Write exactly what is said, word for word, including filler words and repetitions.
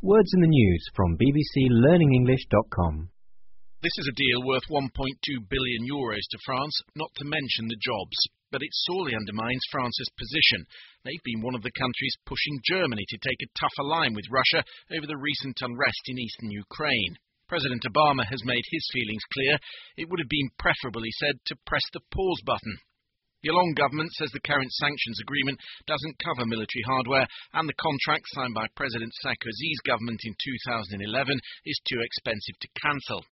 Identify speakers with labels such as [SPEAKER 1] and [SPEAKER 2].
[SPEAKER 1] Words in the news from b b c learning english dot com.
[SPEAKER 2] This is a deal worth one point two billion euros to France, not to mention the jobs. But it sorely undermines France's position. They've been one of the countries pushing Germany to take a tougher line with Russia over the recent unrest in eastern Ukraine. President Obama has made his feelings clear. It would have been preferable, he said, to press the pause button. The Hollande government says the current sanctions agreement doesn't cover military hardware, and the contract signed by President Sarkozy's government in two thousand eleven is too expensive to cancel.